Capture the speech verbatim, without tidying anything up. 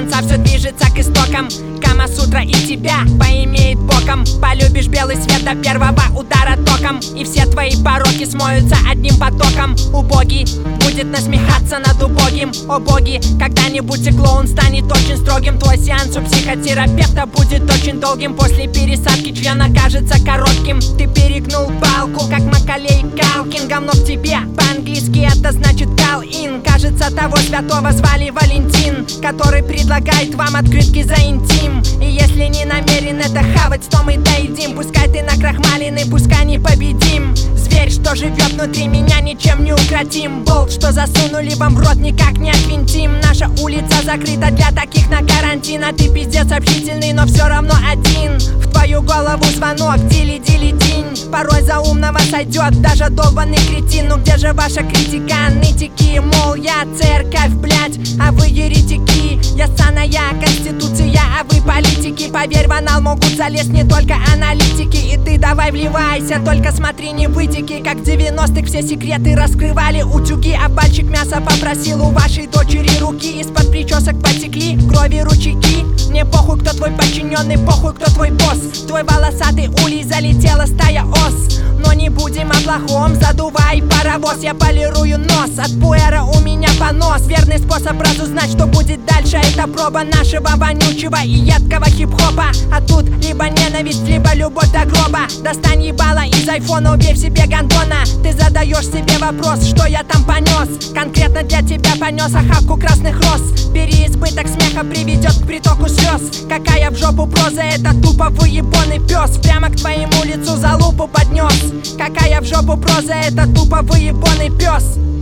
конца все движется к истокам. Кама-сутра и тебя поимеет боком. Полюбишь белый свет до первого удара током, и все твои пороки смоются одним потоком. Убогий будет насмехаться над убогим. О боги, когда-нибудь и клоун станет очень строгим. Твой сеанс у психотерапевта будет очень долгим. После пересадки члена кажется коротким. Ты перегнул палку, как Макалей Калкин. Говно в тебе, по-английски это значит call in. Кажется, того святого звали Валентин, который предлагает вам открытки за интим. И если не намерен это хавать, то мы доедим. Пускай ты накрахмаленный, пускай не победим. Зверь, что живет внутри меня, ничем не укротим. Болт, что засунули вам в рот, никак не отвинтим. Наша улица закрыта для таких на карантин. А ты пиздец общительный, но все равно один. В твою голову звонок, дили-дили-динь. Порой за умного сойдет даже долбанный кретин. Ну где же ваша критика, нытики? Мол, я церковь, блять, а вы еретики. Я саная конституция, а вы политики. Поверь, в анал могут залезть не только аналитики. И ты давай вливайся, только смотри, не вытеки. Как в девяностых все секреты раскрывали утюги. А пальчик мяса попросил у вашей дочери руки. Из-под причесок потекли крови ручейки. Мне похуй, кто твой подчиненный, похуй, кто твой босс. Твой волосатый улей залетела стая ос. Но не будем о плохом, задувай паровоз. Я полирую нос, от пуэра у меня понос. Верный способ разузнать, что будет дальше. Это проба нашего вонючего и едкого хип-хопа. А тут либо ненависть, либо любовь до гроба. Достань ебало из айфона, убей в себе гандона. Ты задаешь себе вопрос, что я там понес. Конкретно для тебя понес охапку красных роз. Переизбыток смеха приведет к притоку слез. Какая в жопу проза, это тупо выебоный пес. Прямо к твоему лицу за лупу поднес. Какая в жопу проза, это тупо выебоный пес.